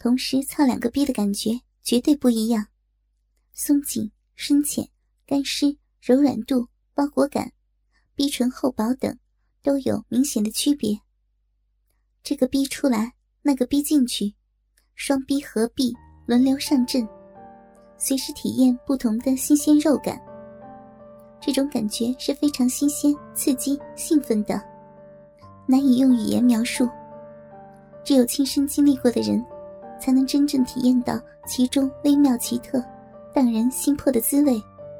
同时操两个逼的感觉绝对不一样，松紧、深浅、干湿、柔软度、包裹感、逼唇厚薄等都有明显的区别。这个逼出来，那个逼进去，双逼合璧，轮流上阵，随时体验不同的新鲜肉感。这种感觉是非常新鲜、刺激、兴奋的，难以用语言描述，只有亲身经历过的人才能真正体验到其中微妙奇特、荡人心魄的滋味。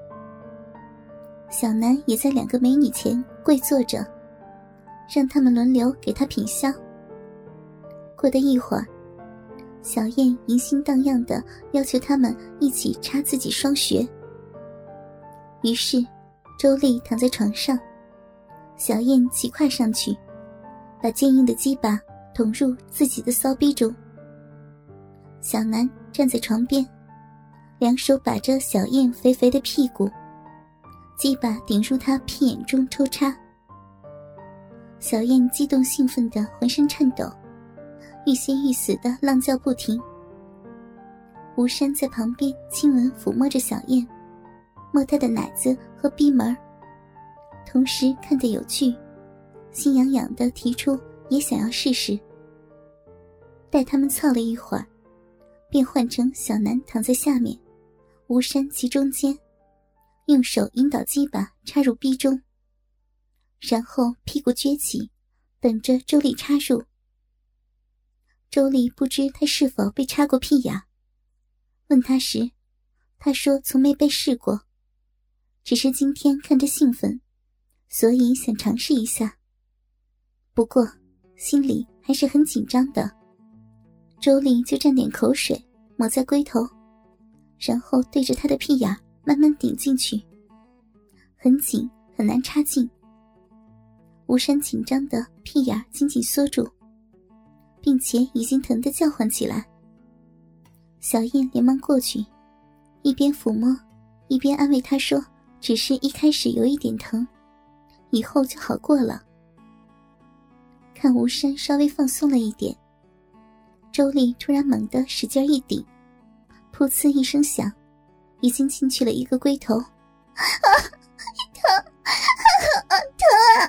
小南也在两个美女前跪坐着，让他们轮流给他品香。过了一会儿，小燕迎心荡漾地要求他们一起插自己双穴。于是周丽躺在床上，小燕骑快上去，把坚硬的鸡巴捅入自己的骚逼中。小南站在床边，两手把着小燕肥肥的屁股，鸡巴顶入她屁眼中抽插。小燕激动兴奋地浑身颤抖，欲仙欲死的浪叫不停。吴山在旁边亲吻抚摸着小燕，摸她的奶子和逼门，同时看得有趣，心痒痒地提出也想要试试。待他们操了一会儿，便换成小南躺在下面，吴山其中间，用手引导鸡巴插入逼中，然后屁股撅起，等着周丽插入。周丽不知他是否被插过屁眼，问他时，他说从没被试过，只是今天看着兴奋，所以想尝试一下。不过心里还是很紧张的。周丽就蘸点口水抹在龟头，然后对着他的屁眼慢慢顶进去，很紧，很难插进。吴山紧张的屁眼紧紧缩住，并且已经疼得叫唤起来。小燕连忙过去，一边抚摸一边安慰他说，只是一开始有一点疼，以后就好过了。看吴山稍微放松了一点，周丽突然猛地使劲一顶，噗呲一声响，已经进去了一个龟头。疼啊！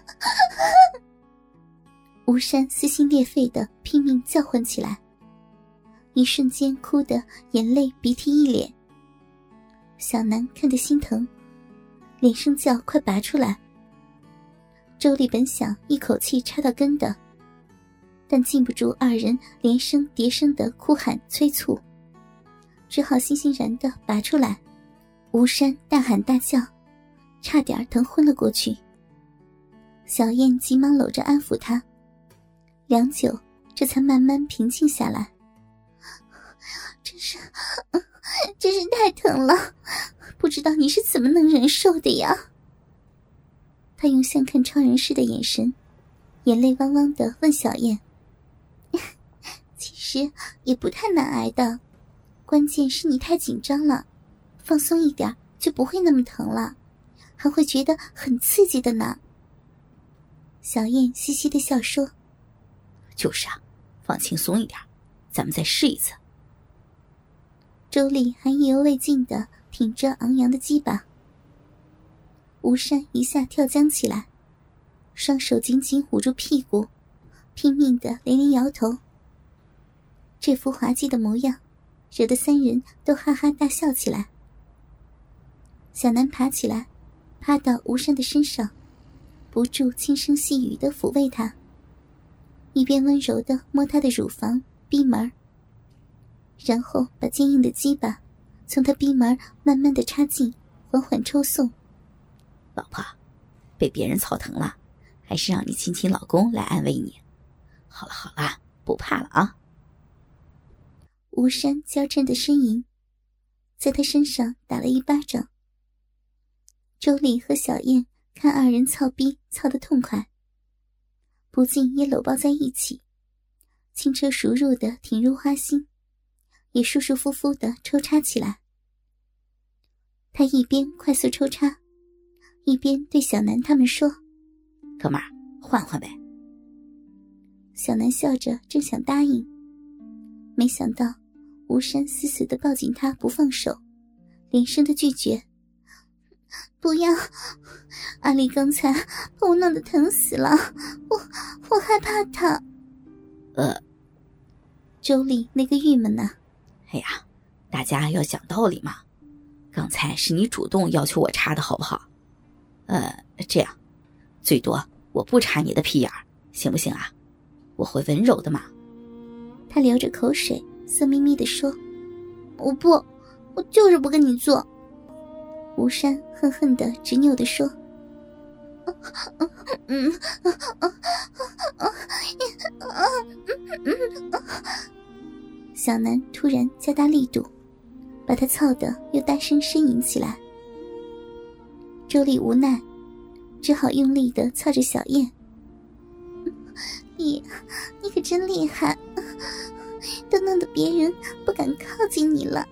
吴山撕心裂肺地拼命叫唤起来，一瞬间哭得眼泪鼻涕一脸。小南看得心疼，连声叫快拔出来。周丽本想一口气插到根的，但禁不住二人连声叠声的哭喊催促，只好悻悻然地拔出来。吴山大喊大叫，差点疼昏了过去。小燕急忙搂着安抚他，良久这才慢慢平静下来。真是太疼了，不知道你是怎么能忍受的呀。他用像看超人似的眼神，眼泪汪汪地问小燕，其实也不太难挨的，关键是你太紧张了，放松一点就不会那么疼了，还会觉得很刺激的呢。小燕嘻嘻地笑说， 就是啊，放轻松一点，咱们再试一次。 周丽还意犹未尽地挺着昂扬的鸡巴。吴山一下跳僵起来，双手紧紧捂住屁股，拼命地连连摇头。这副滑稽的模样惹得三人都哈哈大笑起来。小南爬起来，趴到吴山的身上，不住轻声细语地抚慰他，一边温柔地摸他的乳房逼门，然后把坚硬的鸡巴从他逼门慢慢地插进，缓缓抽送。 老婆，被别人操疼了，还是让你亲亲老公来安慰你。好了，不怕了啊。 吴山娇嗔的呻吟，在他身上打了一巴掌。周丽和小燕看二人操逼操得痛快，不禁也搂抱在一起，轻车熟路地挺入花心，也舒舒服服地抽插起来。他一边快速抽插，一边对小南他们说， 哥们儿，换换呗。 小南笑着正想答应，没想到吴山死死地抱紧她不放手，连声的拒绝：“不要，阿丽刚才把我弄得疼死了，我害怕他。”周丽那个郁闷啊。 哎呀，大家要讲道理嘛。刚才是你主动要求我插的好不好？这样，最多我不插你的屁眼儿，行不行啊？我会温柔的嘛。 他流着口水，色眯眯地说：“我就是不跟你做。”吴山恨恨地执拗地说：“小南突然加大力度，把他操得又大声呻吟起来。周丽无奈，只好用力地操着小燕。你可真厉害，都弄得别人不敢靠近你了。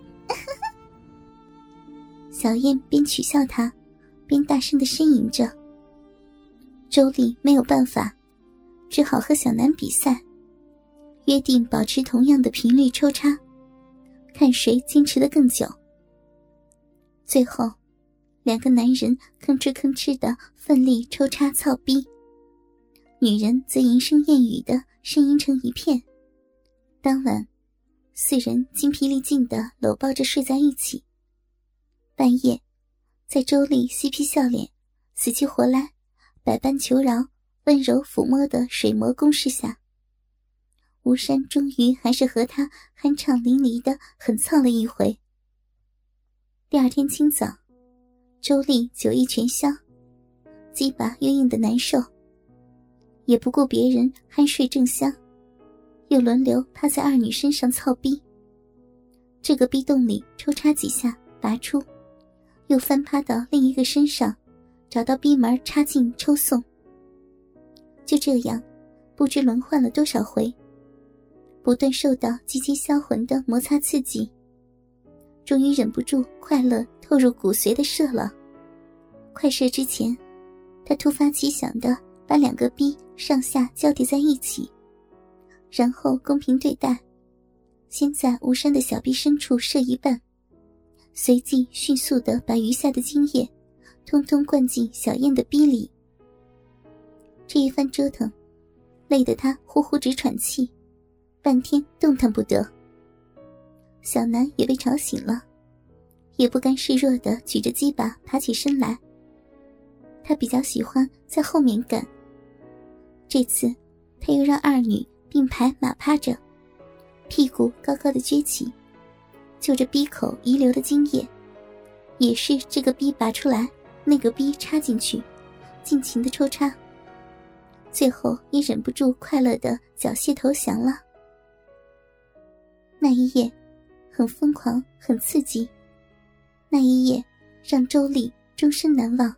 小燕边取笑他，边大声地呻吟着。周丽没有办法，只好和小南比赛，约定保持同样的频率抽插，看谁坚持得更久。最后两个男人吭哧吭哧地奋力抽插操逼，女人则淫声艳语地呻吟成一片。当晚四人精疲力尽地搂抱着睡在一起。半夜，在周丽嬉皮笑脸死去活来百般求饶温柔抚摸的水磨攻势下，吴山终于还是和他酣畅淋漓地狠操了一回。第二天清早，周丽酒意全消，鸡巴又硬得难受，也不顾别人酣睡正香，又轮流趴在二女身上操逼。这个逼洞里抽插几下拔出，又翻趴到另一个身上，找到逼门插进抽送。就这样不知轮换了多少回，不断受到鸡鸡销魂的摩擦刺激，终于忍不住快乐透入骨髓的射了。快射之前，他突发奇想地把两个逼上下交叠在一起，然后公平对待，先在吴山的小臂深处射一半，随即迅速地把余下的精液通通灌进小燕的逼里。这一番折腾累得他呼呼直喘气，半天动弹不得。小南也被吵醒了，也不甘示弱地举着鸡巴爬起身来。他比较喜欢在后面干，这次他又让二女并排马趴着，屁股高高的撅起，就着逼口遗留的精液，也是这个逼拔出来，那个逼插进去，尽情的抽插。最后也忍不住快乐地缴械投降了。那一夜很疯狂，很刺激，那一夜让周丽终身难忘。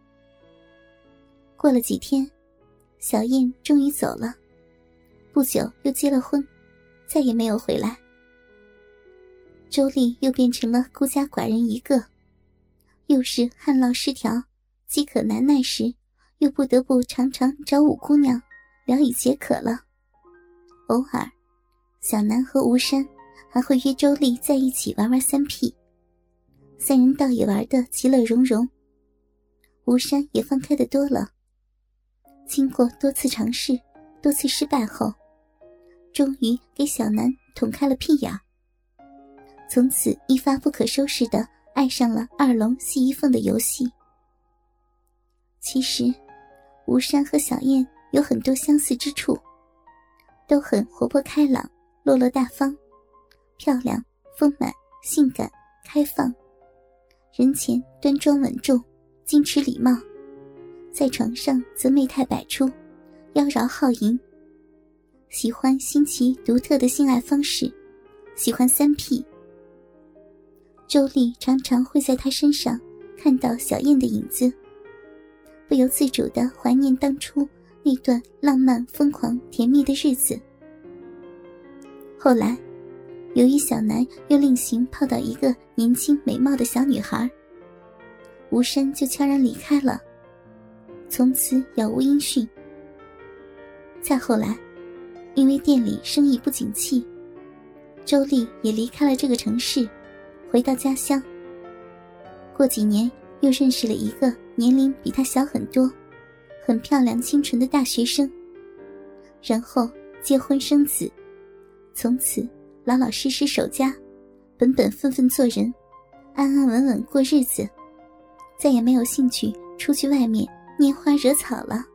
过了几天，小燕终于走了，不久又结了婚，再也没有回来。周丽又变成了孤家寡人一个，又是旱涝失调，饥渴难耐时，又不得不常常找五姑娘聊以解渴了。偶尔小南和吴山还会约周丽在一起玩三屁，三人倒也玩得其乐融融。吴山也放开得多了，经过多次尝试，多次失败后，终于给小南捅开了屁眼，从此一发不可收拾地爱上了二龙戏一凤的游戏。其实吴山和小燕有很多相似之处，都很活泼开朗，落落大方，漂亮丰满性感开放，人前端庄稳重矜持礼貌，在床上则媚态百出，妖娆好淫，喜欢新奇独特的性爱方式，喜欢三屁。周丽常常会在他身上看到小燕的影子，不由自主地怀念当初那段浪漫疯狂甜蜜的日子。后来由于小南又另行泡到一个年轻美貌的小女孩，吴山就悄然离开了，从此杳无音讯。再后来因为店里生意不景气， 周丽也离开了这个城市，回到家乡。过几年又认识了一个年龄比她小很多、很漂亮清纯的大学生，然后结婚生子，从此老老实实守家，本本分分做人，安安稳稳过日子，再也没有兴趣出去外面拈花惹草了。